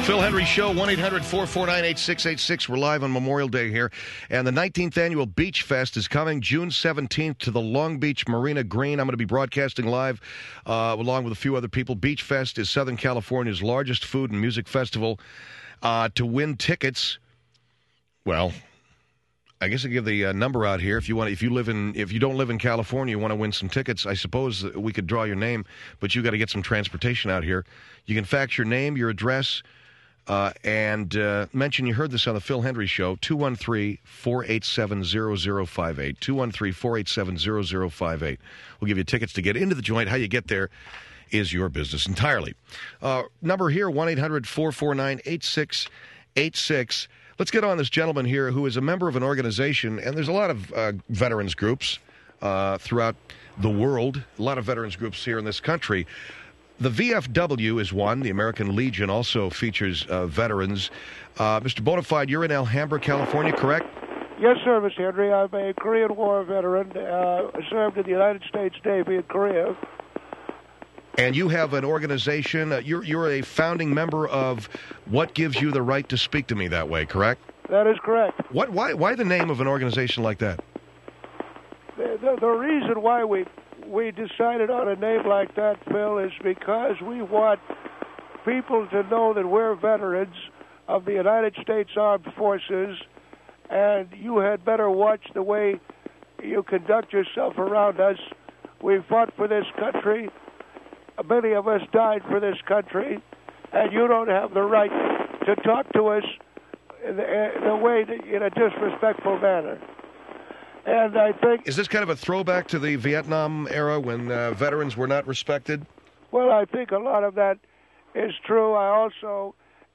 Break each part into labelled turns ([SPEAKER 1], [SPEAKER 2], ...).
[SPEAKER 1] Phil Hendry Show, 1-800-449-8686. We're live on Memorial Day here. And the 19th Annual Beach Fest is coming June 17th to the Long Beach Marina Green. I'm going to be broadcasting live along with a few other people. Beach Fest is Southern California's largest food and music festival. To win tickets, well, I guess I give the number out here. If you don't live in California, you want to win some tickets, I suppose we could draw your name, but you got to get some transportation out here. You can fax your name, your address, and mention you heard this on the Phil Hendry Show, 213-487-0058, 213-487-0058. We'll give you tickets to get into the joint. How you get there is your business entirely. Number here, 1-800-449-8686. Let's get on this gentleman here who is a member of an organization, and there's a lot of veterans groups throughout the world, a lot of veterans groups here in this country. The VFW is one. The American Legion also features veterans. Mr. Bonafide, you're in Alhambra, California, correct?
[SPEAKER 2] Yes, sir, Mr. Henry. I'm a Korean War veteran. Served in the United States Navy in Korea.
[SPEAKER 1] And you have an organization. You're a founding member of What Gives You the Right to Speak to Me That Way, correct?
[SPEAKER 2] That is correct.
[SPEAKER 1] Why the name of an organization like that?
[SPEAKER 2] The reason why we decided on a name like that, Phil, is because we want people to know that we're veterans of the United States Armed Forces, and you had better watch the way you conduct yourself around us. We fought for this country. Many of us died for this country, and you don't have the right to talk to us in a disrespectful manner. And I think...
[SPEAKER 1] Is this kind of a throwback to the Vietnam era when veterans were not respected?
[SPEAKER 2] Well, I think a lot of that is true. I also,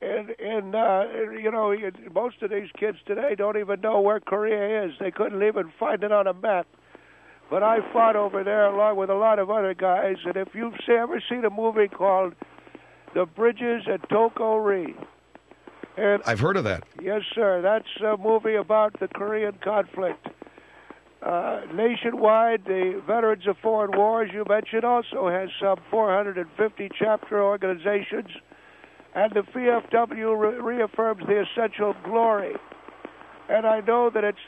[SPEAKER 2] most of these kids today don't even know where Korea is. They couldn't even find it on a map. But I fought over there along with a lot of other guys, and if you've ever seen a movie called The Bridges at Toko-Ri.
[SPEAKER 1] I've heard of that.
[SPEAKER 2] Yes, sir. That's a movie about the Korean conflict. Nationwide, the Veterans of Foreign Wars, you mentioned, also has some 450 chapter organizations, and the VFW reaffirms the essential glory. And I know that it's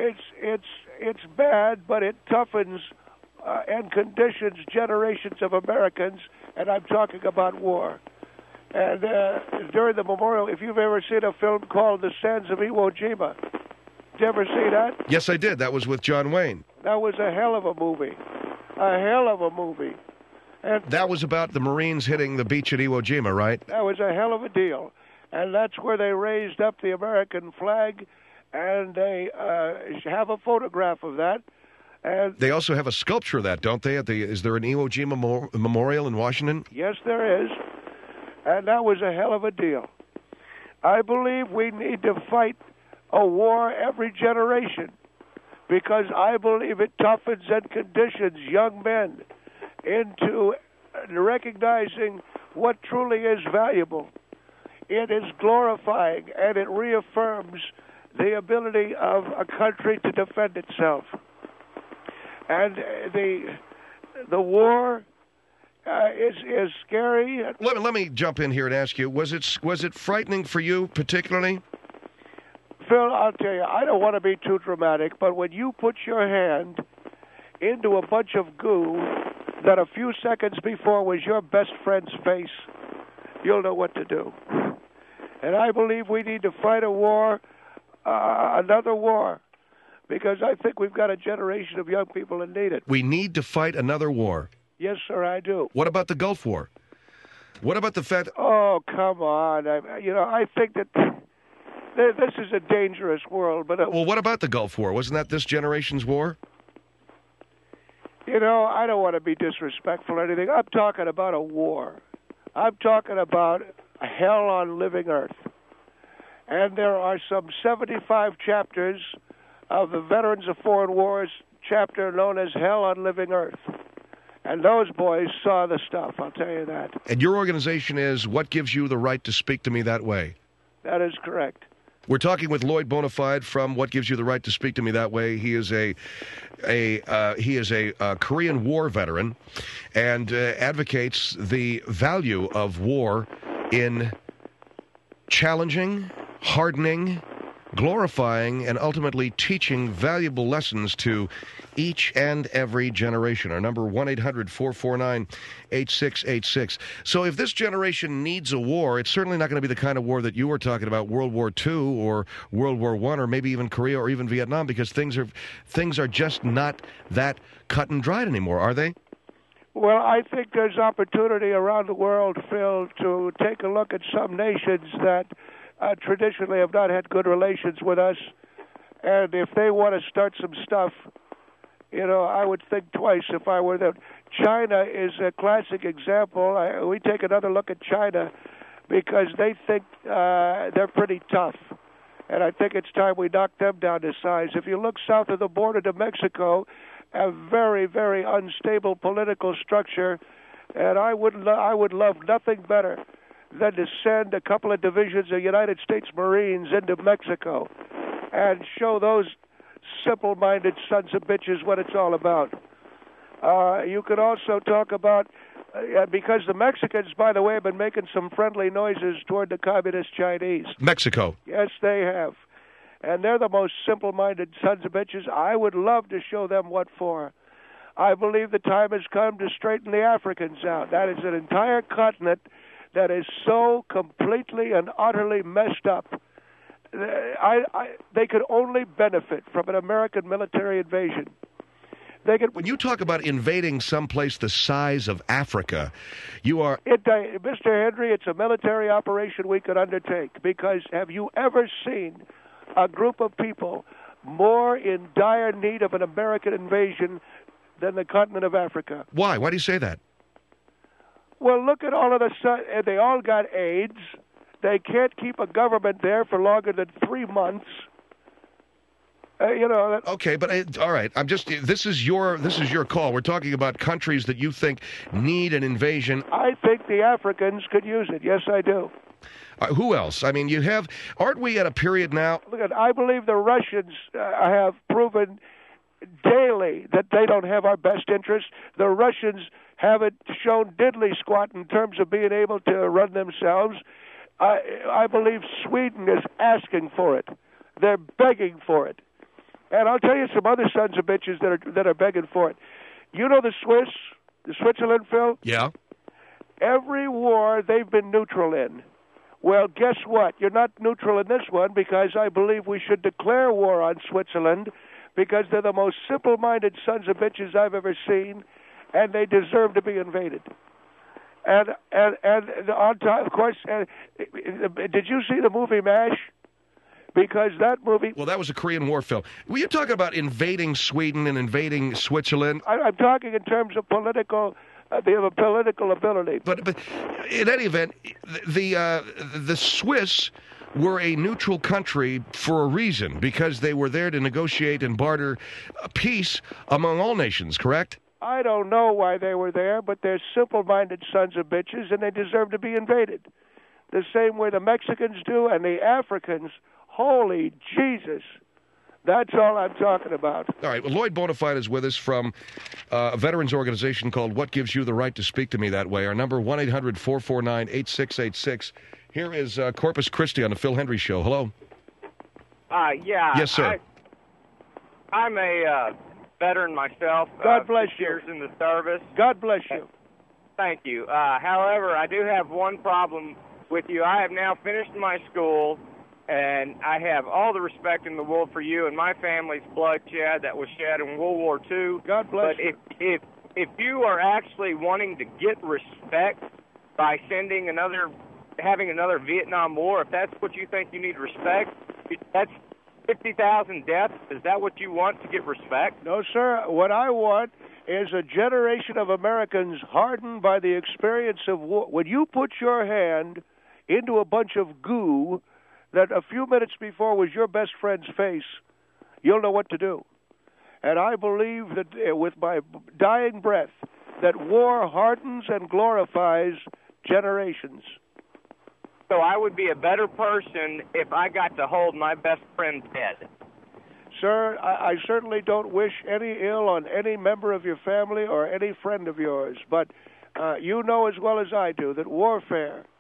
[SPEAKER 2] bad, but it toughens and conditions generations of Americans, and I'm talking about war. And during the memorial, if you've ever seen a film called The Sands of Iwo Jima, did you ever see that?
[SPEAKER 1] Yes, I did. That was with John Wayne.
[SPEAKER 2] That was a hell of a movie. A hell of a movie. And
[SPEAKER 1] that was about the Marines hitting the beach at Iwo Jima, right?
[SPEAKER 2] That was a hell of a deal. And that's where they raised up the American flag, and they have a photograph of that. And
[SPEAKER 1] they also have a sculpture of that, don't they? Is there an Iwo Jima memorial in Washington?
[SPEAKER 2] Yes, there is. And that was a hell of a deal. I believe we need to fight a war every generation, because I believe it toughens and conditions young men into recognizing what truly is valuable. It is glorifying, and it reaffirms the ability of a country to defend itself. And the war is scary.
[SPEAKER 1] Let me jump in here and ask you: was it frightening for you particularly?
[SPEAKER 2] Phil, I'll tell you, I don't want to be too dramatic, but when you put your hand into a bunch of goo that a few seconds before was your best friend's face, you'll know what to do. And I believe we need to fight a war, another war, because I think we've got a generation of young people that need it.
[SPEAKER 1] We need to fight another war.
[SPEAKER 2] Yes, sir, I do.
[SPEAKER 1] What about the Gulf War? What about the fact...
[SPEAKER 2] Oh, come on. I think that this is a dangerous world. But
[SPEAKER 1] well, what about the Gulf War? Wasn't that this generation's war?
[SPEAKER 2] I don't want to be disrespectful or anything. I'm talking about a war. I'm talking about hell on living earth. And there are some 75 chapters of the Veterans of Foreign Wars chapter known as Hell on Living Earth. And those boys saw the stuff, I'll tell you that.
[SPEAKER 1] And your organization is What Gives You the Right to Speak to Me That Way?
[SPEAKER 2] That is correct.
[SPEAKER 1] We're talking with Lloyd Bonafide from What Gives You the Right to Speak to Me That Way. He is a Korean War veteran and advocates the value of war in challenging, hardening, glorifying, and ultimately teaching valuable lessons to each and every generation. Our number, 1-800-449-8686. So if this generation needs a war, it's certainly not going to be the kind of war that you were talking about, World War II or World War I, or maybe even Korea or even Vietnam, because things are just not that cut and dried anymore, are they?
[SPEAKER 2] Well, I think there's opportunity around the world, Phil, to take a look at some nations that traditionally have not had good relations with us, and if they want to start some stuff, I would think twice if I were them. China is a classic example. We take another look at China because they think they're pretty tough, and I think it's time we knock them down to size. If you look south of the border to Mexico, a very, very unstable political structure, and I would love nothing better than to send a couple of divisions of United States Marines into Mexico and show those simple-minded sons of bitches what it's all about. You could also talk about, because the Mexicans, by the way, have been making some friendly noises toward the communist Chinese.
[SPEAKER 1] Mexico.
[SPEAKER 2] Yes, they have. And they're the most simple-minded sons of bitches. I would love to show them what for. I believe the time has come to straighten the Africans out. That is an entire continent that is so completely and utterly messed up. They could only benefit from an American military invasion.
[SPEAKER 1] When you talk about invading someplace the size of Africa, you are...
[SPEAKER 2] Mr. Henry, it's a military operation we could undertake, because have you ever seen a group of people more in dire need of an American invasion than the continent of Africa?
[SPEAKER 1] Why? Why do you say that?
[SPEAKER 2] Well, look at all of the... They all got AIDS. They can't keep a government there for longer than 3 months.
[SPEAKER 1] Okay, but all right. This is your call. We're talking about countries that you think need an invasion.
[SPEAKER 2] I think the Africans could use it. Yes, I do.
[SPEAKER 1] Who else? I mean, aren't we at a period now?
[SPEAKER 2] Look, I believe the Russians have proven daily that they don't have our best interest. The Russians haven't shown diddly squat in terms of being able to run themselves. I believe Sweden is asking for it. They're begging for it. And I'll tell you some other sons of bitches that are begging for it. You know the Switzerland, Phil?
[SPEAKER 1] Yeah.
[SPEAKER 2] Every war they've been neutral in. Well, guess what? You're not neutral in this one, because I believe we should declare war on Switzerland, because they're the most simple-minded sons of bitches I've ever seen, and they deserve to be invaded. And on top, of course, did you see the movie MASH? Because that movie...
[SPEAKER 1] Well, that was a Korean War film. Were you talking about invading Sweden and invading Switzerland?
[SPEAKER 2] I'm talking in terms of political... They have a political ability.
[SPEAKER 1] But in any event, the Swiss were a neutral country for a reason, because they were there to negotiate and barter peace among all nations, correct?
[SPEAKER 2] I don't know why they were there, but they're simple-minded sons of bitches, and they deserve to be invaded. The same way the Mexicans do, and the Africans. Holy Jesus. That's all I'm talking about.
[SPEAKER 1] All right. Well, Lloyd Bonafide is with us from a veterans organization called What Gives You the Right to Speak to Me That Way. Our number, 1-800-449-8686. Here is Corpus Christi on the Phil Hendry Show. Hello.
[SPEAKER 3] Yeah.
[SPEAKER 1] Yes, sir.
[SPEAKER 3] I'm a veteran myself.
[SPEAKER 2] God bless you.
[SPEAKER 3] Years in the service.
[SPEAKER 2] God bless you.
[SPEAKER 3] Thank you. However, I do have one problem with you. I have now finished my school, and I have all the respect in the world for you and my family's bloodshed that was shed in World War II.
[SPEAKER 2] God bless you.
[SPEAKER 3] But if you are actually wanting to get respect by having another Vietnam War, if that's what you think you need respect, that's 50,000 deaths. Is that what you want to get respect?
[SPEAKER 2] No, sir. What I want is a generation of Americans hardened by the experience of war. When you put your hand into a bunch of goo that a few minutes before was your best friend's face, you'll know what to do. And I believe that with my dying breath, that war hardens and glorifies generations.
[SPEAKER 3] So I would be a better person if I got to hold my best friend's head.
[SPEAKER 2] Sir, I certainly don't wish any ill on any member of your family or any friend of yours, but you know as well as I do that warfare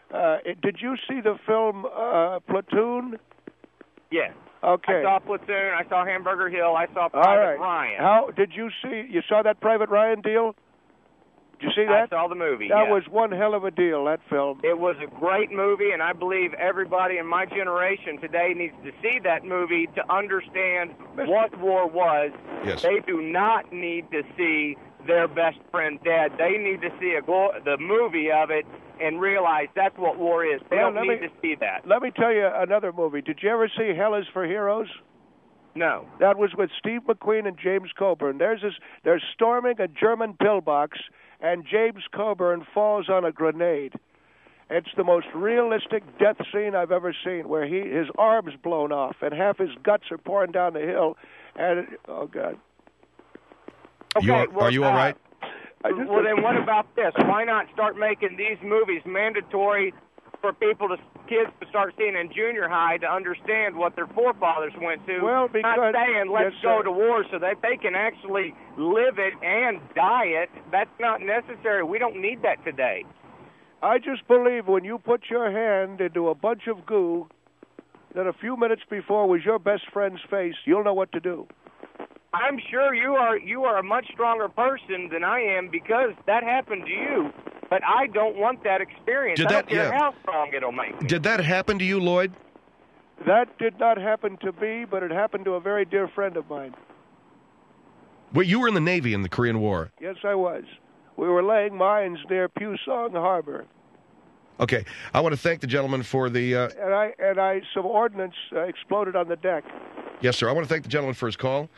[SPEAKER 2] Did you see the film Platoon?
[SPEAKER 3] Yes.
[SPEAKER 2] Okay.
[SPEAKER 3] I saw Platoon. I saw Hamburger Hill. I saw
[SPEAKER 2] All
[SPEAKER 3] Private
[SPEAKER 2] right.
[SPEAKER 3] Ryan.
[SPEAKER 2] How did you see? You saw that Private Ryan deal? Did you see that?
[SPEAKER 3] I saw the movie.
[SPEAKER 2] That
[SPEAKER 3] yes.
[SPEAKER 2] was one hell of a deal, that film.
[SPEAKER 3] It was a great movie, and I believe everybody in my generation today needs to see that movie to understand what war was.
[SPEAKER 1] Yes.
[SPEAKER 3] They do not need to see their best friend dead. They need to see the movie of it and realize that's what war is. They don't need to see that.
[SPEAKER 2] Let me tell you another movie. Did you ever see Hell is for Heroes?
[SPEAKER 3] No.
[SPEAKER 2] That was with Steve McQueen and James Coburn. They're storming a German pillbox, and James Coburn falls on a grenade. It's the most realistic death scene I've ever seen, where his arm's blown off and half his guts are pouring down the hill. And oh God.
[SPEAKER 3] Okay,
[SPEAKER 1] are you all right?
[SPEAKER 3] Well, then what about this? Why not start making these movies mandatory for kids to start seeing in junior high to understand what their forefathers went to?
[SPEAKER 2] Well, because
[SPEAKER 3] not saying let's go to war so that they can actually live it and die it. That's not necessary. We don't need that today.
[SPEAKER 2] I just believe when you put your hand into a bunch of goo that a few minutes before was your best friend's face, you'll know what to do.
[SPEAKER 3] I'm sure you are a much stronger person than I am because that happened to you. But I don't want that experience. I don't care how strong it'll make me.
[SPEAKER 1] Did that happen to you, Lloyd?
[SPEAKER 2] That did not happen to me, but it happened to a very dear friend of mine.
[SPEAKER 1] Well, you were in the Navy in the Korean War.
[SPEAKER 2] Yes, I was. We were laying mines near Puesong Harbor.
[SPEAKER 1] Okay, I want to thank the gentleman for the...
[SPEAKER 2] some ordnance exploded on the deck.
[SPEAKER 1] Yes, sir. I want to thank the gentleman for his call.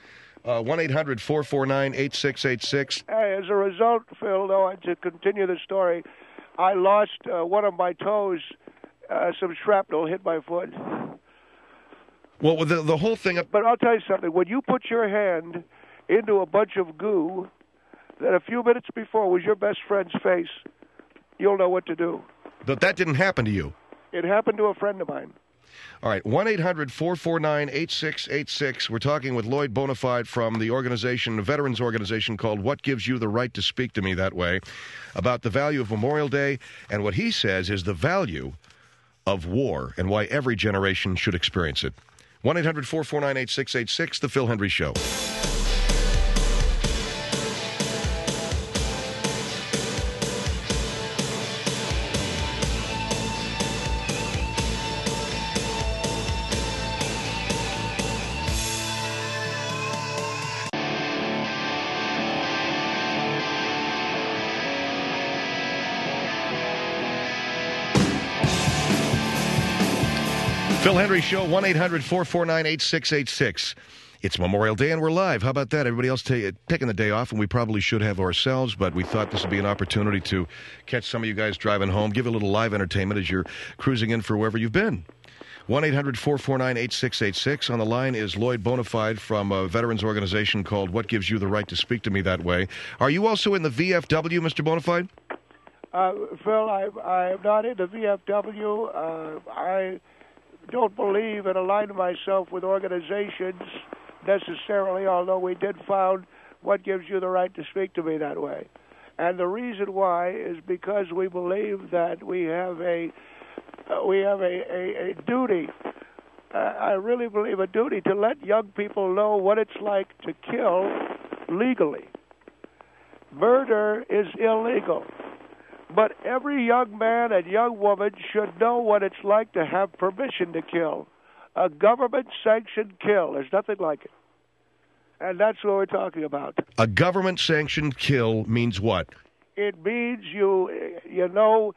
[SPEAKER 1] 1-800-449-8686.
[SPEAKER 2] Hey, as a result, Phil, though, to continue the story, I lost one of my toes. Some shrapnel hit my foot.
[SPEAKER 1] Well, the whole thing...
[SPEAKER 2] But I'll tell you something. When you put your hand into a bunch of goo that a few minutes before was your best friend's face, you'll know what to do.
[SPEAKER 1] But that didn't happen to you.
[SPEAKER 2] It happened to a friend of mine.
[SPEAKER 1] All right, 1-800-449-8686. We're talking with Lloyd Bonafide from the organization, a veterans organization called What Gives You the Right to Speak to Me That Way, about the value of Memorial Day and what he says is the value of war and why every generation should experience it. 1-800-449-8686, The Phil Hendrie Show. Phil Hendrie Show, 1-800-449-8686. It's Memorial Day, and we're live. How about that? Everybody else taking the day off, and we probably should have ourselves, but we thought this would be an opportunity to catch some of you guys driving home, give a little live entertainment as you're cruising in for wherever you've been. 1-800-449-8686. On the line is Lloyd Bonafide from a veterans organization called What Gives You the Right to Speak to Me That Way. Are you also in the VFW, Mr. Bonafide?
[SPEAKER 2] Phil, I'm not in the VFW. I don't believe in aligning myself with organizations necessarily, although we did found What Gives You the Right to Speak to Me That Way. And the reason why is because we believe that we have a duty. I really believe a duty to let young people know what it's like to kill legally. Murder is illegal. But every young man and young woman should know what it's like to have permission to kill. A government-sanctioned kill. There's nothing like it. And that's what we're talking about.
[SPEAKER 1] A government-sanctioned kill means what?
[SPEAKER 2] It means you know,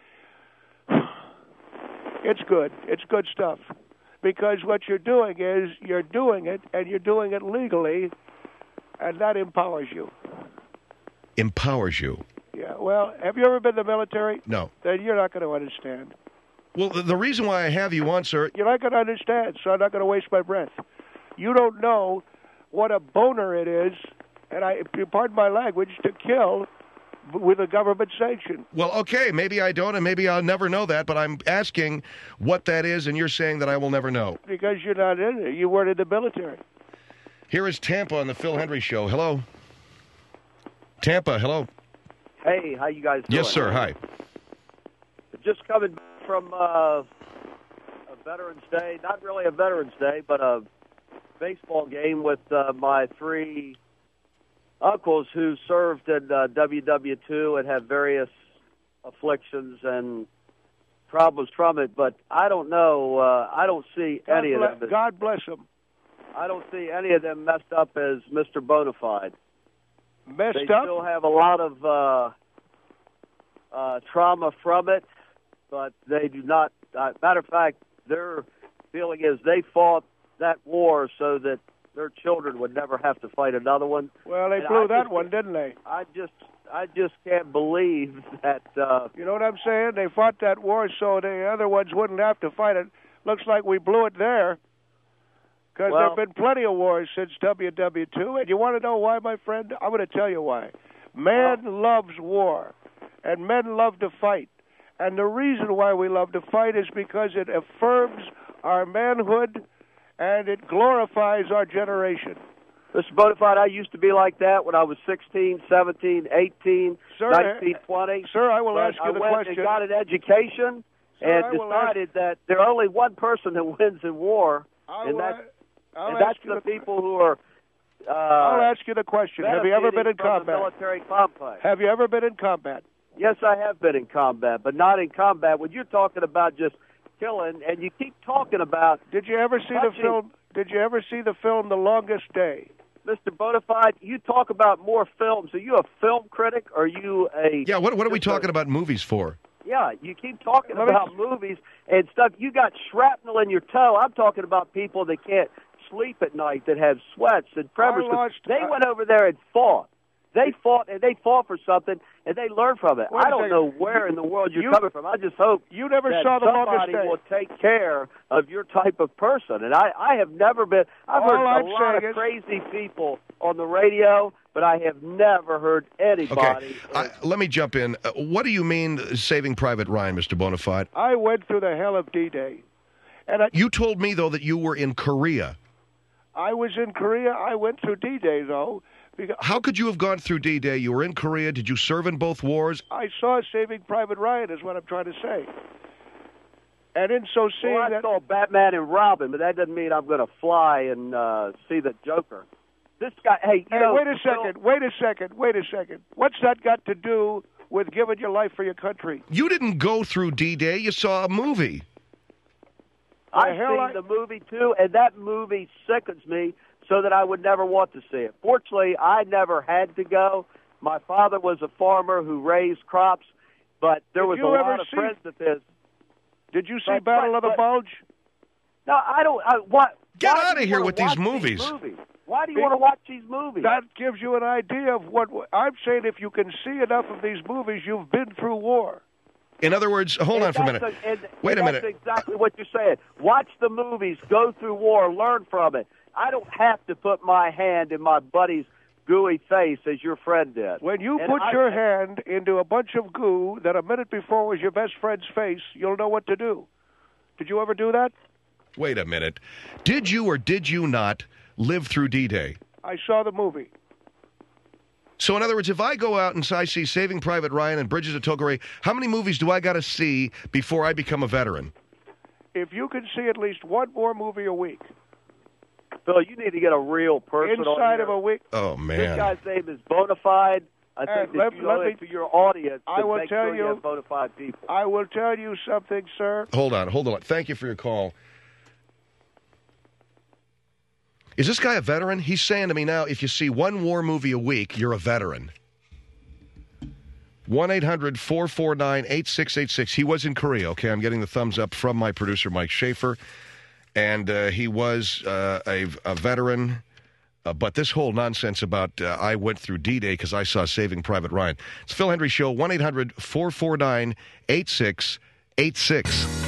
[SPEAKER 2] it's good. It's good stuff. Because what you're doing is you're doing it, and you're doing it legally, and that empowers you.
[SPEAKER 1] Empowers you?
[SPEAKER 2] Yeah, well, have you ever been in the military?
[SPEAKER 1] No.
[SPEAKER 2] Then you're not going to understand.
[SPEAKER 1] Well, the reason why I have you on, sir...
[SPEAKER 2] You're not going to understand, so I'm not going to waste my breath. You don't know what a boner it is, and pardon my language, to kill with a government sanction.
[SPEAKER 1] Well, okay, maybe I don't, and maybe I'll never know that, but I'm asking what that is, and you're saying that I will never know.
[SPEAKER 2] Because you're not in it. You weren't in the military.
[SPEAKER 1] Here is Tampa on the Phil Hendrie Show. Hello. Tampa, hello.
[SPEAKER 4] Hey, how you guys doing?
[SPEAKER 1] Yes, sir. Hi.
[SPEAKER 4] Just coming back from a Veterans Day, not really a Veterans Day, but a baseball game with my 3 uncles who served in WW2 and had various afflictions and problems from it. But I don't know. I don't see any of them.
[SPEAKER 2] God bless them.
[SPEAKER 4] I don't see any of them messed up as Mr. Bonafide.
[SPEAKER 2] Messed
[SPEAKER 4] they
[SPEAKER 2] up?
[SPEAKER 4] Still have a lot of trauma from it, but they do not. Matter of fact, their feeling is they fought that war so that their children would never have to fight another one.
[SPEAKER 2] Well, they blew that one, didn't they?
[SPEAKER 4] I just can't believe that.
[SPEAKER 2] You know what I'm saying? They fought that war so the other ones wouldn't have to fight it. Looks like we blew it there. Because there have been plenty of wars since WW2. And you want to know why, my friend? I'm going to tell you why. Man loves war, and men love to fight. And the reason why we love to fight is because it affirms our manhood, and it glorifies our generation.
[SPEAKER 4] Mr. Bonafide, I used to be like that when I was 16, 17, 18,
[SPEAKER 2] sir,
[SPEAKER 4] 19, 20.
[SPEAKER 2] Sir, I will ask you the question.
[SPEAKER 4] I went and got an education and decided that there's only one person who wins in war, and that's the people who are...
[SPEAKER 2] I'll ask you the question. Have you ever been in combat?
[SPEAKER 4] Military complex.
[SPEAKER 2] Have you ever been in combat?
[SPEAKER 4] Yes, I have been in combat, but not in combat. When you're talking about just killing, and you keep talking about...
[SPEAKER 2] Did you ever see the film? Did you ever see the film The Longest Day?
[SPEAKER 4] Mr. Bonafide, you talk about more films. Are you a film critic, or are you a...
[SPEAKER 1] Yeah, what are we talking about movies for?
[SPEAKER 4] Yeah, you keep talking about movies and stuff. You got shrapnel in your toe. I'm talking about people that can't sleep at night, that have sweats and tremors. They went over there and fought. They fought, and they fought for something, and they learned from it. I don't know where in the world you're coming from. I just hope
[SPEAKER 2] you never saw The Longest Day.
[SPEAKER 4] Somebody will take care of your type of person. And I have never been. I've heard a lot of crazy people on the radio, but I have never heard anybody.
[SPEAKER 1] Okay. Let me jump in. What do you mean Saving Private Ryan, Mr. Bonafide?
[SPEAKER 2] I went through the hell of D-Day.
[SPEAKER 1] You told me, though, that you were in Korea.
[SPEAKER 2] I was in Korea. I went through D-Day, though.
[SPEAKER 1] How could you have gone through D-Day? You were in Korea. Did you serve in both wars?
[SPEAKER 2] I saw Saving Private Ryan, is what I'm trying to say. And in so seeing
[SPEAKER 4] I saw Batman and Robin, but that doesn't mean I'm going to fly and see the Joker. This guy, hey,
[SPEAKER 2] wait a second. What's that got to do with giving your life for your country?
[SPEAKER 1] You didn't go through D-Day. You saw a movie.
[SPEAKER 4] I've seen the movie, too, and that movie sickens me so that I would never want to see it. Fortunately, I never had to go. My father was a farmer who raised crops, but there was a lot of friends of his.
[SPEAKER 2] Did you see Battle of the Bulge?
[SPEAKER 4] No, I don't.
[SPEAKER 1] Get out of here with these movies.
[SPEAKER 4] Why do you want to watch these movies?
[SPEAKER 2] That gives you an idea of what I'm saying. If you can see enough of these movies, you've been through war.
[SPEAKER 1] In other words, hold on for a minute. Wait a minute.
[SPEAKER 4] That's exactly what you're saying. Watch the movies, go through war, learn from it. I don't have to put my hand in my buddy's gooey face as your friend did.
[SPEAKER 2] When you put your hand into a bunch of goo that a minute before was your best friend's face, you'll know what to do. Did you ever do that?
[SPEAKER 1] Wait a minute. Did you or did you not live through D-Day?
[SPEAKER 2] I saw the movie.
[SPEAKER 1] So, in other words, if I go out and I see Saving Private Ryan and Bridges of Togore, how many movies do I got to see before I become a veteran?
[SPEAKER 2] If you can see at least one more movie a week.
[SPEAKER 4] Phil, you need to get a real person
[SPEAKER 2] inside of a week.
[SPEAKER 1] Oh, man.
[SPEAKER 4] This guy's name is Bonafide. I think that you owe it to your audience to make sure you have bona fide people.
[SPEAKER 2] I will tell you something, sir.
[SPEAKER 1] Hold on. Thank you for your call. Is this guy a veteran? He's saying to me now, if you see one war movie a week, you're a veteran. 1-800-449-8686. He was in Korea. Okay, I'm getting the thumbs up from my producer, Mike Schaefer. And he was a veteran. But this whole nonsense about I went through D-Day because I saw Saving Private Ryan. It's Phil Hendry Show, 1-800-449-8686.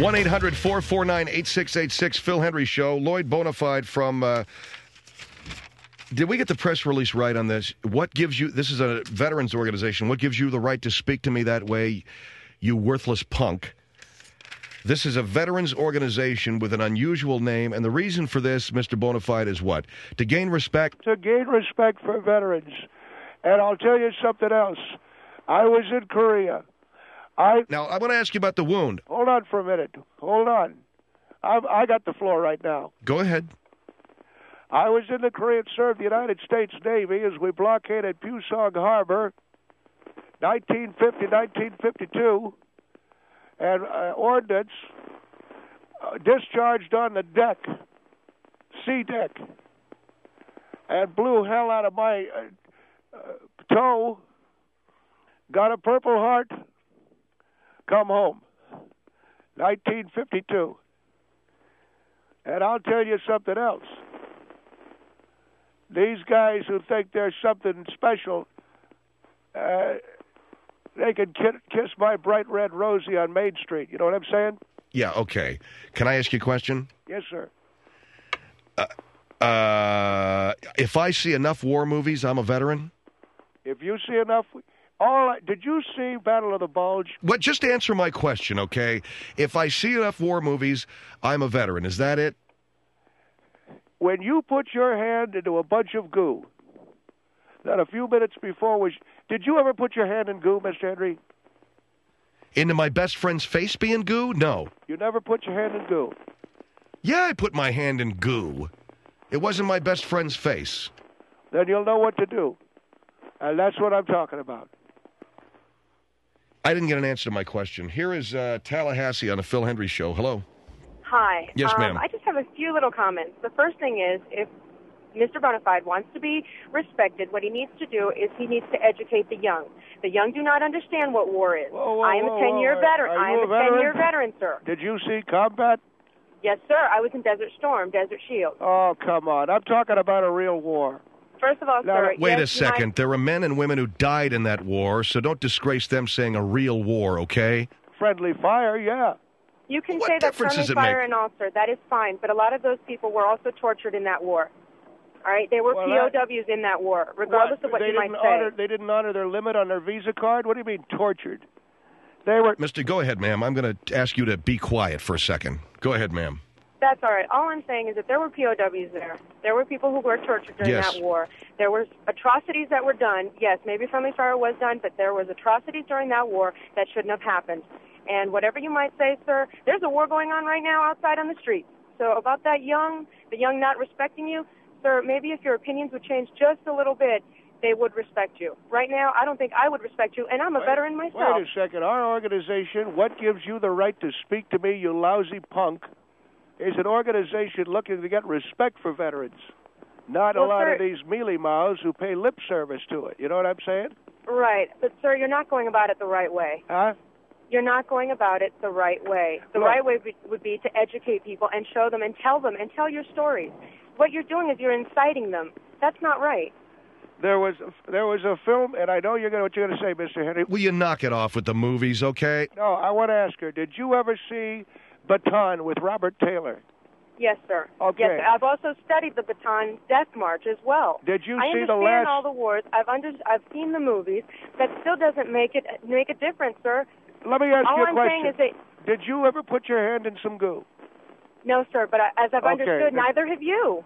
[SPEAKER 1] 1-800-449-8686, Phil Hendry Show. Lloyd Bonafide from... did we get the press release right on this? What gives you... This is a veterans organization. What gives you the right to speak to me that way, you worthless punk? This is a veterans organization with an unusual name, and the reason for this, Mr. Bonafide, is what? To gain respect?
[SPEAKER 2] To gain respect for veterans. And I'll tell you something else. I was in Korea.
[SPEAKER 1] Now, I want to ask you about the wound.
[SPEAKER 2] Hold on for a minute. Hold on. I got the floor right now.
[SPEAKER 1] Go ahead.
[SPEAKER 2] I was in the Korea, served the United States Navy as we blockaded Pusan Harbor, 1950, 1952. And ordnance discharged on the deck, sea deck, and blew hell out of my toe, got a Purple Heart, come home, 1952. And I'll tell you something else. These guys who think there's something special, they can kiss my bright red Rosie on Main Street. You know what I'm saying?
[SPEAKER 1] Yeah, okay. Can I ask you a question?
[SPEAKER 2] Yes, sir.
[SPEAKER 1] If I see enough war movies, I'm a veteran?
[SPEAKER 2] If you see enough... did you see Battle of the Bulge?
[SPEAKER 1] Well, just answer my question, okay? If I see enough war movies, I'm a veteran. Is that it?
[SPEAKER 2] When you put your hand into a bunch of goo, that a few minutes before was... Did you ever put your hand in goo, Mr. Henry?
[SPEAKER 1] Into my best friend's face being goo? No.
[SPEAKER 2] You never put your hand in goo?
[SPEAKER 1] Yeah, I put my hand in goo. It wasn't my best friend's face.
[SPEAKER 2] Then you'll know what to do. And that's what I'm talking about.
[SPEAKER 1] I didn't get an answer to my question. Here is Tallahassee on the Phil Hendry Show. Hello.
[SPEAKER 5] Hi.
[SPEAKER 1] Yes, ma'am.
[SPEAKER 5] I just have a few little comments. The first thing is, if Mr. Bonafide wants to be respected, what he needs to do is he needs to educate the young. The young do not understand what war is. I am a 10-year veteran. I am a 10-year veteran, sir.
[SPEAKER 2] Did you see combat?
[SPEAKER 5] Yes, sir. I was in Desert Storm, Desert Shield.
[SPEAKER 2] Oh, come on. I'm talking about a real war.
[SPEAKER 5] First of all, sir...
[SPEAKER 1] Wait a second. There are men and women who died in that war, so don't disgrace them saying a real war, okay?
[SPEAKER 2] Friendly fire, yeah.
[SPEAKER 5] You can say that friendly fire and all, sir. That is fine. But a lot of those people were also tortured in that war. All right? They were POWs in that war, regardless of what you might say.
[SPEAKER 2] They didn't honor their limit on their Visa card? What do you mean, tortured? They were...
[SPEAKER 1] Mister, go ahead, ma'am. I'm going to ask you to be quiet for a second. Go ahead, ma'am.
[SPEAKER 5] That's all right. All I'm saying is that there were POWs there. There were people who were tortured during that war. There were atrocities that were done. Yes, maybe friendly fire was done, but there was atrocities during that war that shouldn't have happened. And whatever you might say, sir, there's a war going on right now outside on the streets. So about the young not respecting you, sir, maybe if your opinions would change just a little bit, they would respect you. Right now, I don't think I would respect you, and I'm a veteran myself.
[SPEAKER 2] Wait a second. Our organization, what gives you the right to speak to me, you lousy punk, is an organization looking to get respect for veterans, not a lot of these mealy-mouths who pay lip service to it. You know what I'm saying?
[SPEAKER 5] Right. But, sir, you're not going about it the right way.
[SPEAKER 2] Huh?
[SPEAKER 5] You're not going about it the right way. The right way would be to educate people and show them and tell your stories. What you're doing is you're inciting them. That's not right.
[SPEAKER 2] There was a film, and I know what you're going to say, Mr. Henry.
[SPEAKER 1] Will you knock it off with the movies, okay?
[SPEAKER 2] No, I want to ask her, did you ever see Baton with Robert Taylor?
[SPEAKER 5] Yes, sir.
[SPEAKER 2] Okay.
[SPEAKER 5] Yes, sir. I've also studied the Baton Death March as well.
[SPEAKER 2] Did you see
[SPEAKER 5] the last... I understand all the wars. I've seen the movies. That still doesn't make a difference, sir.
[SPEAKER 2] Let me ask you a question.
[SPEAKER 5] All I'm saying is that...
[SPEAKER 2] Did you ever put your hand in some goo?
[SPEAKER 5] No, sir, but as I've understood, neither have you.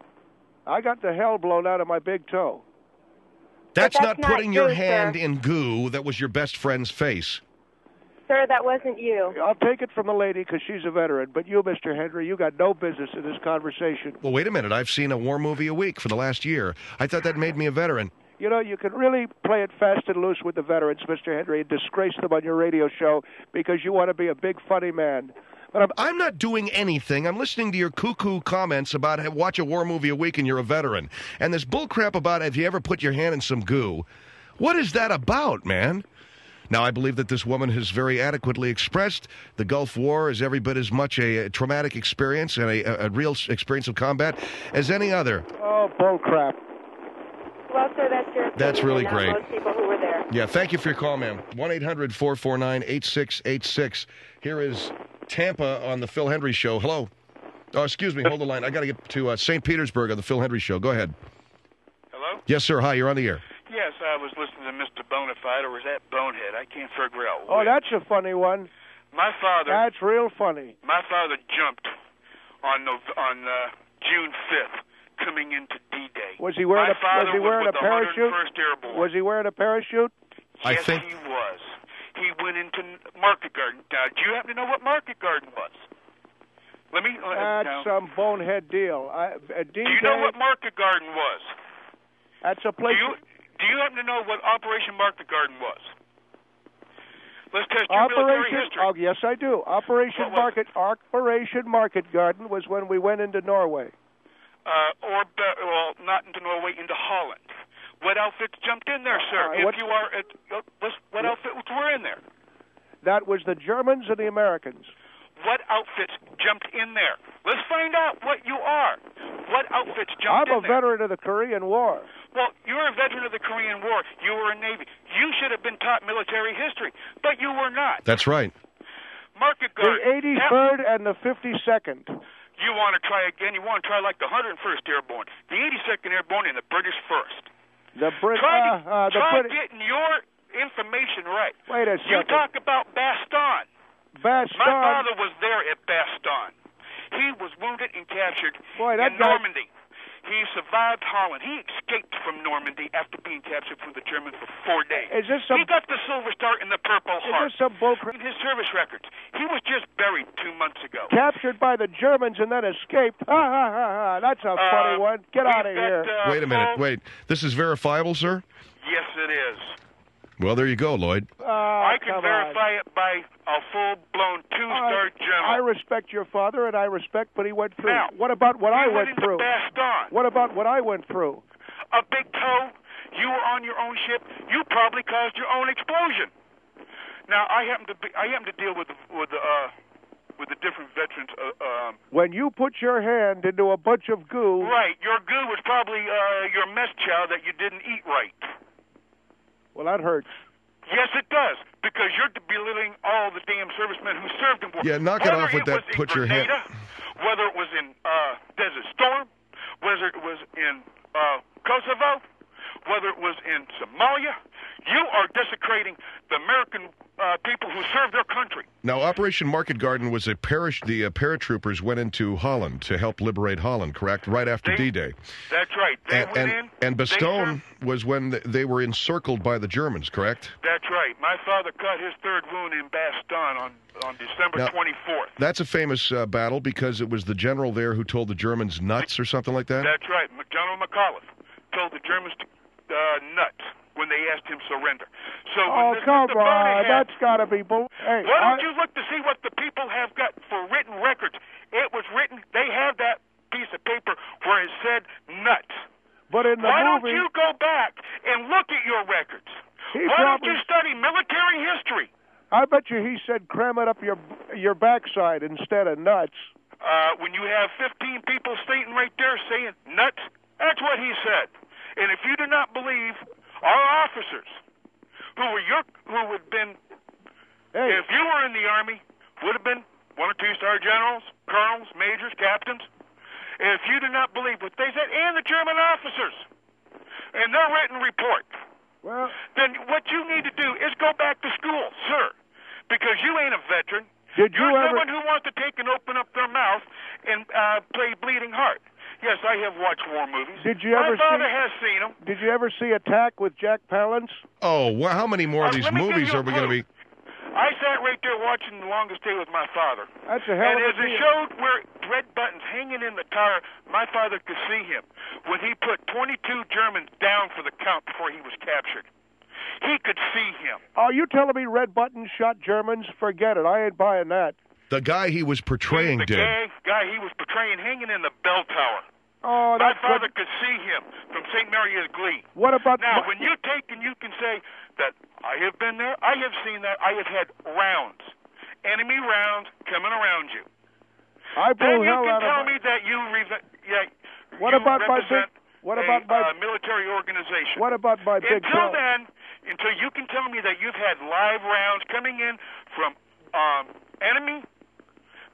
[SPEAKER 2] I got the hell blown out of my big toe.
[SPEAKER 1] That's not putting your hand in goo. That was your best friend's face.
[SPEAKER 5] Sir, that wasn't you.
[SPEAKER 2] I'll take it from the lady because she's a veteran. But you, Mr. Henry, you got no business in this conversation.
[SPEAKER 1] Well, wait a minute. I've seen a war movie a week for the last year. I thought that made me a veteran.
[SPEAKER 2] You know, you can really play it fast and loose with the veterans, Mr. Henry, and disgrace them on your radio show because you want to be a big, funny man. But
[SPEAKER 1] I'm not doing anything. I'm listening to your cuckoo comments about watch a war movie a week and you're a veteran. And this bullcrap about have you ever put your hand in some goo. What is that about, man? Now, I believe that this woman has very adequately expressed the Gulf War is every bit as much a traumatic experience and a real experience of combat as any other.
[SPEAKER 2] Oh, bullcrap.
[SPEAKER 5] Well, sir, that's your opinion.
[SPEAKER 1] That's really great.
[SPEAKER 5] Most people who were there.
[SPEAKER 1] Yeah, thank you for your call, ma'am. 1-800-449-8686. Here is Tampa on the Phil Hendry Show. Hello. Oh, excuse me. Hold the line. I got to get to St. Petersburg on the Phil Hendry Show. Go ahead.
[SPEAKER 6] Hello?
[SPEAKER 1] Yes, sir. Hi, you're on the air.
[SPEAKER 6] Yes, I was listening to Mr. Bonafide, or was that Bonehead? I can't figure out.
[SPEAKER 2] Oh, that's a funny one.
[SPEAKER 6] My father.
[SPEAKER 2] That's real funny.
[SPEAKER 6] My father jumped on June 5th, coming into D-Day.
[SPEAKER 2] Was he wearing a parachute?
[SPEAKER 6] 101st Airborne.
[SPEAKER 2] Was he wearing a parachute?
[SPEAKER 6] Yes, he was. He went into Market Garden. Do you happen to know what Market Garden was? Let me.
[SPEAKER 2] That's some bonehead deal.
[SPEAKER 6] Do you know what Market Garden was?
[SPEAKER 2] That's a place.
[SPEAKER 6] Do you happen to know what Operation Market Garden was? Let's test your military history.
[SPEAKER 2] Oh, yes, I do. Operation Market Garden was when we went into Norway.
[SPEAKER 6] Not into Norway, into Holland. What outfits jumped in there, sir? What outfits were in there?
[SPEAKER 2] That was the Germans and the Americans.
[SPEAKER 6] What outfits jumped in there? Let's find out what you are. What outfits jumped in there?
[SPEAKER 2] I'm a veteran of the Korean War.
[SPEAKER 6] Well, you're a veteran of the Korean War. You were in Navy. You should have been taught military history, but you were not.
[SPEAKER 1] That's right.
[SPEAKER 6] Market Garden.
[SPEAKER 2] The 83rd and the 52nd.
[SPEAKER 6] You want to try again? You want to try like the 101st Airborne, the 82nd Airborne, and the British 1st. Try getting your information right.
[SPEAKER 2] Wait a second.
[SPEAKER 6] You talk about Bastogne. My father was there at Bastogne. He was wounded and captured in Normandy. He survived Holland. He escaped from Normandy after being captured from the Germans for 4 days. He got the Silver Star and the Purple Heart.
[SPEAKER 2] Is this some bullcrap?
[SPEAKER 6] In his service records. He was just buried 2 months ago.
[SPEAKER 2] Captured by the Germans and then escaped. Ha, ha, ha, ha. That's a funny one. Get out of here.
[SPEAKER 1] Wait a minute. Wait. This is verifiable, sir?
[SPEAKER 6] Yes, it is.
[SPEAKER 1] Well, there you go, Lloyd.
[SPEAKER 6] I can verify it by a full-blown two-star general.
[SPEAKER 2] I respect your father, and I respect what he went through.
[SPEAKER 6] Now,
[SPEAKER 2] what about what I went through?
[SPEAKER 6] Bastogne.
[SPEAKER 2] What about what I went through?
[SPEAKER 6] A big toe. You were on your own ship. You probably caused your own explosion. Now, I happen to deal with the different veterans.
[SPEAKER 2] When you put your hand into a bunch of goo.
[SPEAKER 6] Right. Your goo was probably your mess chow that you didn't eat right.
[SPEAKER 2] Well, that hurts.
[SPEAKER 6] Yes, it does, because you're belittling all the damn servicemen who served in war.
[SPEAKER 1] Yeah, knock it off with that. Put your hand.
[SPEAKER 6] Whether it was in Desert Storm, whether it was in Kosovo, whether it was in Somalia, you are desecrating the American people who served their country.
[SPEAKER 1] Now, Operation Market Garden was the paratroopers went into Holland to help liberate Holland, correct? Right after D-Day.
[SPEAKER 6] That's right. They went in.
[SPEAKER 1] And Bastogne was when they were encircled by the Germans, correct?
[SPEAKER 6] That's right. My father cut his third wound in Bastogne on December 24th.
[SPEAKER 1] That's a famous battle because it was the general there who told the Germans nuts or something like that?
[SPEAKER 6] That's right. General McAuliffe told the Germans nuts when they asked him surrender. So
[SPEAKER 2] come on, that's got to be bull. Hey,
[SPEAKER 6] why don't you look to see what the people have got for written records? It was written. They have that piece of paper where it said nuts.
[SPEAKER 2] But in the
[SPEAKER 6] why
[SPEAKER 2] movie,
[SPEAKER 6] don't you go back and look at your records? Why don't you study military history?
[SPEAKER 2] I bet you he said cram it up your backside instead of nuts.
[SPEAKER 6] When you have 15 people sitting right there saying nuts, that's what he said. And if you do not believe our officers, who would have been, if you were in the Army, would have been 1 or 2 star generals, colonels, majors, captains. If you do not believe what they said, and the German officers, and their written report, then what you need to do is go back to school, sir, because you ain't a veteran. You're someone who wants to take and open up their mouth and play bleeding heart. Yes, I have watched war movies. My father has seen them.
[SPEAKER 2] Did you ever see Attack with Jack Palance?
[SPEAKER 1] Oh, well, how many more of these movies are we going to be?
[SPEAKER 6] I sat right there watching The Longest Day with my father.
[SPEAKER 2] That's a hell of a
[SPEAKER 6] And as it showed where red buttons hanging in the tire, my father could see him when he put 22 Germans down for the count before he was captured. He could see him.
[SPEAKER 2] Oh, you telling me red buttons shot Germans? Forget it. I ain't buying that.
[SPEAKER 1] The guy he was portraying did.
[SPEAKER 6] The guy he was portraying hanging in the bell tower.
[SPEAKER 2] Oh,
[SPEAKER 6] my father could see him from St. Mary's Glee.
[SPEAKER 2] What about
[SPEAKER 6] now? When you take and you can say that I have been there, I have seen that, I have had rounds, enemy rounds coming around you.
[SPEAKER 2] Then
[SPEAKER 6] you can tell me that you represent a military organization.
[SPEAKER 2] What about my big
[SPEAKER 6] Until then, until you can tell me that you've had live rounds coming in from enemy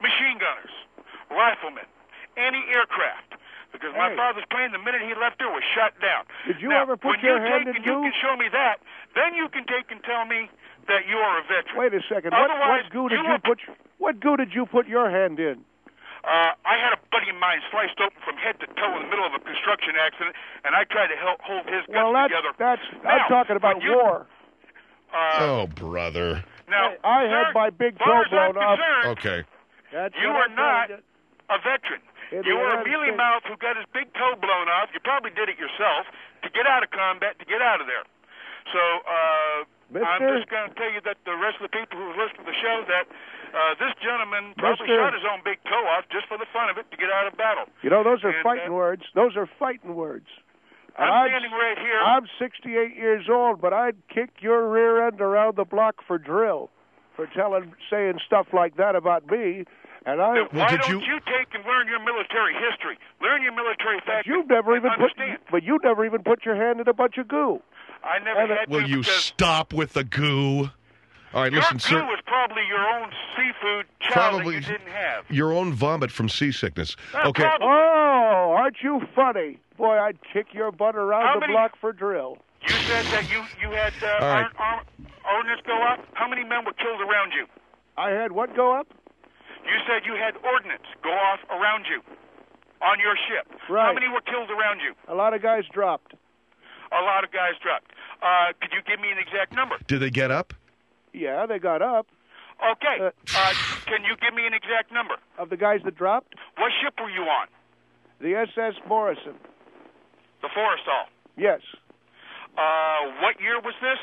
[SPEAKER 6] machine gunners, riflemen, anti-aircraft. Because my father's plane, the minute he left there, was shot down.
[SPEAKER 2] Did you ever put your hand in goo?
[SPEAKER 6] You can show me that. Then you can take and tell me that you are a veteran.
[SPEAKER 2] Wait a second.
[SPEAKER 6] Otherwise,
[SPEAKER 2] What goo did you put your hand in?
[SPEAKER 6] I had a buddy of mine sliced open from head to toe in the middle of a construction accident, and I tried to hold his guts together.
[SPEAKER 2] I'm talking about war.
[SPEAKER 1] Oh, brother.
[SPEAKER 6] Now,
[SPEAKER 2] I had my big toe blown off.
[SPEAKER 1] Okay.
[SPEAKER 6] You are not a veteran. You were a mealy mouth who got his big toe blown off. You probably did it yourself to get out of combat, to get out of there. So I'm just going to tell you that the rest of the people who listen to the show that this gentleman probably shot his own big toe off just for the fun of it to get out of battle.
[SPEAKER 2] You know, those are fighting words. Those are fighting words.
[SPEAKER 6] I'm standing right here.
[SPEAKER 2] I'm 68 years old, but I'd kick your rear end around the block for drill, for saying stuff like that about me. And
[SPEAKER 6] why don't you take and learn your military history? Learn your military facts.
[SPEAKER 2] You never even put your hand in a bunch of goo.
[SPEAKER 6] I never had to.
[SPEAKER 1] Will you stop with the goo? All right, listen, sir.
[SPEAKER 6] Your goo was probably your own seafood chow that you didn't have.
[SPEAKER 1] Your own vomit from seasickness. Okay.
[SPEAKER 6] Probably.
[SPEAKER 2] Oh, aren't you funny? Boy, I'd kick your butt around the block for drill.
[SPEAKER 6] You said that you had ordnance go up. How many men were killed around you?
[SPEAKER 2] I had what go up?
[SPEAKER 6] You said you had ordnance go off around you on your ship.
[SPEAKER 2] Right.
[SPEAKER 6] How many were killed around you?
[SPEAKER 2] A lot of guys dropped.
[SPEAKER 6] A lot of guys dropped. Could you give me an exact number?
[SPEAKER 1] Did they get up?
[SPEAKER 2] Yeah, they got up.
[SPEAKER 6] Okay. Can you give me an exact number?
[SPEAKER 2] Of the guys that dropped?
[SPEAKER 6] What ship were you on?
[SPEAKER 2] The SS Morrison.
[SPEAKER 6] The Forrestal.
[SPEAKER 2] Yes.
[SPEAKER 6] What year was this?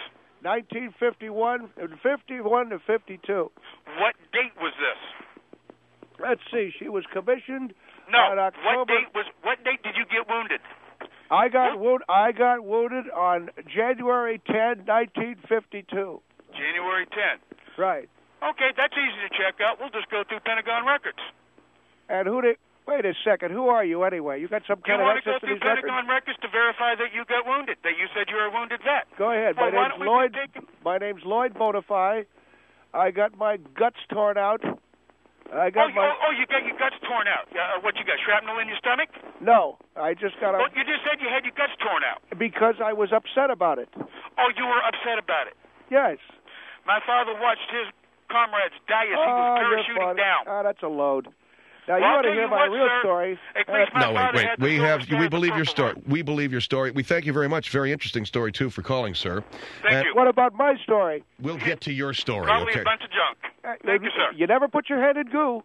[SPEAKER 2] 1951, 51 to 52.
[SPEAKER 6] What date was this?
[SPEAKER 2] Let's see. She was commissioned.
[SPEAKER 6] No.
[SPEAKER 2] On October.
[SPEAKER 6] What date did you get wounded?
[SPEAKER 2] I got wounded on January 10, 1952.
[SPEAKER 6] January 10.
[SPEAKER 2] Right.
[SPEAKER 6] Okay, that's easy to check out. We'll just go through Pentagon records.
[SPEAKER 2] And wait a second. Who are you anyway? You got some kind of access to these records?
[SPEAKER 6] You want to go through Pentagon records to verify that you got wounded, that you said you were a wounded vet?
[SPEAKER 2] Go ahead.
[SPEAKER 6] Well,
[SPEAKER 2] My name's Lloyd Bonify. I got my guts torn out.
[SPEAKER 6] You got your guts torn out. What, you got shrapnel in your stomach?
[SPEAKER 2] No, I just got
[SPEAKER 6] Well, you just said you had your guts torn out.
[SPEAKER 2] Because I was upset about it.
[SPEAKER 6] Oh, you were upset about it?
[SPEAKER 2] Yes.
[SPEAKER 6] My father watched his comrades die as he was parachuting down.
[SPEAKER 2] Oh, that's a load. Now, you want to hear my real story.
[SPEAKER 1] No, wait. We believe your story. We believe your story. We thank you very much. Very interesting story, too, for calling, sir.
[SPEAKER 6] Thank you.
[SPEAKER 2] What about my story?
[SPEAKER 1] We'll get to your story.
[SPEAKER 6] Probably
[SPEAKER 1] okay.
[SPEAKER 6] a bunch of junk. Thank you, sir.
[SPEAKER 2] You never put your hand in goo.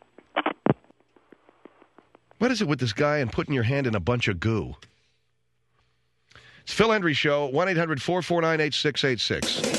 [SPEAKER 1] What is it with this guy and putting your hand in a bunch of goo? It's Phil Hendrie Show, 1-800-449-8686.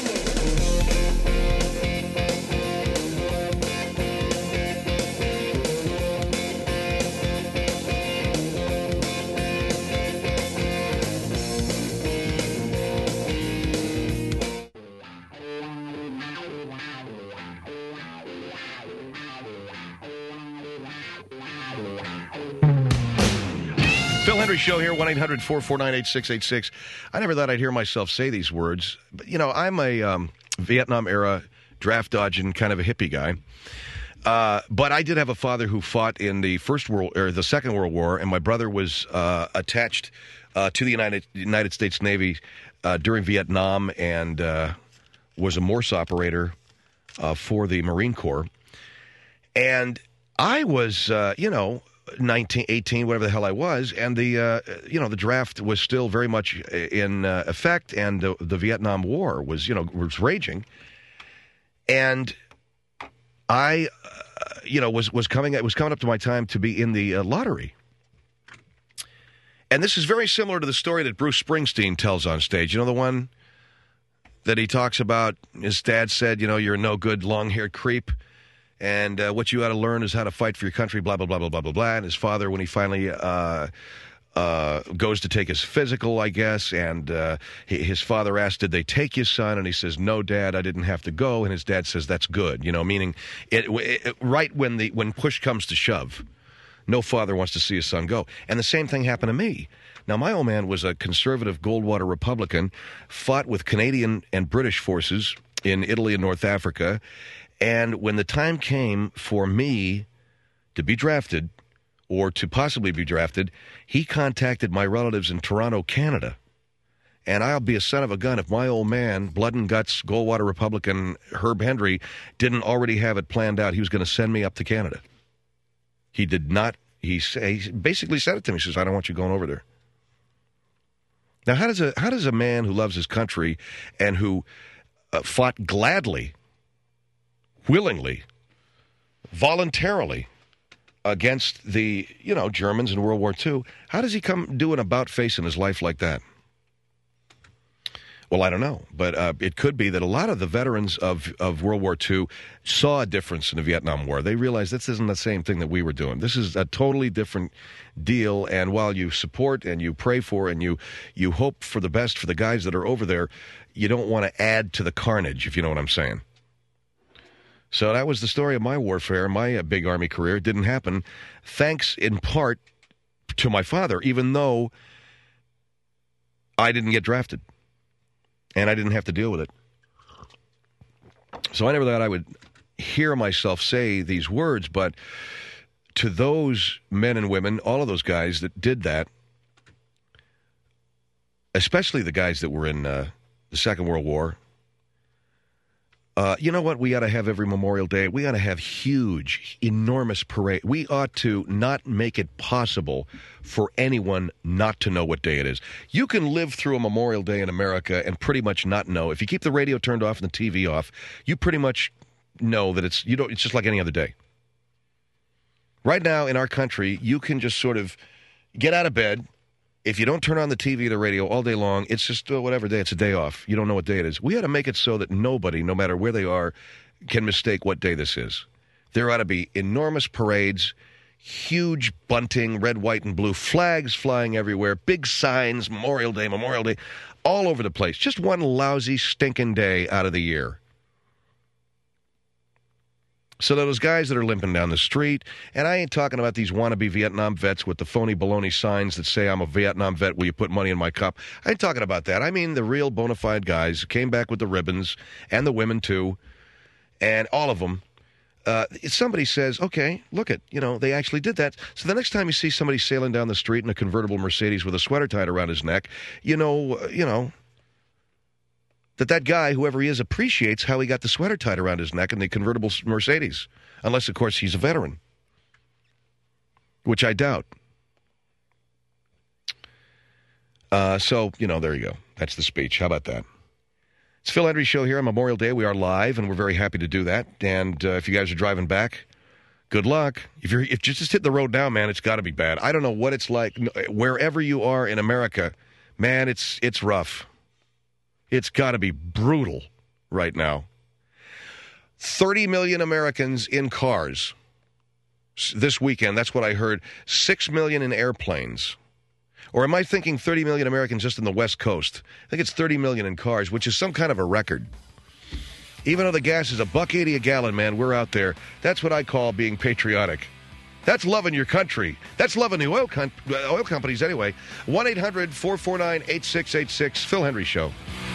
[SPEAKER 1] Show here, 1-800-449-8686. I never thought I'd hear myself say these words. But, you know, I'm a Vietnam-era draft-dodging kind of a hippie guy. But I did have a father who fought in the the Second World War, and my brother was attached to the United States Navy during Vietnam and was a Morse operator for the Marine Corps. And I was, 19, 18, whatever the hell I was, and the draft was still very much in effect, and the Vietnam War was raging, and I, was coming up to my time to be in the lottery, and this is very similar to the story that Bruce Springsteen tells on stage. You know, the one that he talks about. His dad said, "You're a no good long-haired creep." And what you got to learn is how to fight for your country, blah, blah, blah, blah, blah, blah, blah. And his father, when he finally goes to take his physical, I guess, and his father asked, did they take his son? And he says, no, Dad, I didn't have to go. And his dad says, that's good, meaning right when push comes to shove, no father wants to see his son go. And the same thing happened to me. Now, my old man was a conservative Goldwater Republican, fought with Canadian and British forces in Italy and North Africa. And when the time came for me to be drafted or to possibly be drafted, he contacted my relatives in Toronto, Canada. And I'll be a son of a gun if my old man, blood and guts, Goldwater Republican Herb Hendry, didn't already have it planned out. He was going to send me up to Canada. He did not. He basically said it to me. He says, I don't want you going over there. Now, how does a man who loves his country and who fought gladly, willingly, voluntarily against the, Germans in World War II, how does he come do an about-face in his life like that? Well, I don't know, but it could be that a lot of the veterans of World War II saw a difference in the Vietnam War. They realized this isn't the same thing that we were doing. This is a totally different deal, and while you support and you pray for and you hope for the best for the guys that are over there, you don't want to add to the carnage, if you know what I'm saying. So that was the story of my warfare, my big Army career. It didn't happen, thanks in part to my father, even though I didn't get drafted. And I didn't have to deal with it. So I never thought I would hear myself say these words, but to those men and women, all of those guys that did that, especially the guys that were in the Second World War, you know what we ought to have every Memorial Day? We ought to have huge, enormous parade. We ought to not make it possible for anyone not to know what day it is. You can live through a Memorial Day in America and pretty much not know. If you keep the radio turned off and the TV off, you pretty much know that it's just like any other day. Right now in our country, you can just sort of get out of bed. If you don't turn on the TV or the radio all day long, it's just whatever day. It's a day off. You don't know what day it is. We ought to make it so that nobody, no matter where they are, can mistake what day this is. There ought to be enormous parades, huge bunting, red, white, and blue, flags flying everywhere, big signs, Memorial Day, all over the place. Just one lousy, stinking day out of the year. So those guys that are limping down the street, and I ain't talking about these wannabe Vietnam vets with the phony baloney signs that say I'm a Vietnam vet, will you put money in my cup? I ain't talking about that. I mean the real bona fide guys who came back with the ribbons, and the women too, and all of them. If somebody says, okay, look it, they actually did that. So the next time you see somebody sailing down the street in a convertible Mercedes with a sweater tied around his neck, that guy, whoever he is, appreciates how he got the sweater tied around his neck in the convertible Mercedes. Unless, of course, he's a veteran. Which I doubt. So, there you go. That's the speech. How about that? It's Phil Hendry Show here on Memorial Day. We are live, and we're very happy to do that. And if you guys are driving back, good luck. If you just hit the road now, man, it's got to be bad. I don't know what it's like. Wherever you are in America, man, it's rough. It's got to be brutal right now. 30 million Americans in cars this weekend. That's what I heard. 6 million in airplanes. Or am I thinking 30 million Americans just in the West Coast? I think it's 30 million in cars, which is some kind of a record. Even though the gas is $1.80 a gallon, man, we're out there. That's what I call being patriotic. That's loving your country. That's loving the oil companies anyway. 1-800-449-8686. Phil Hendry Show.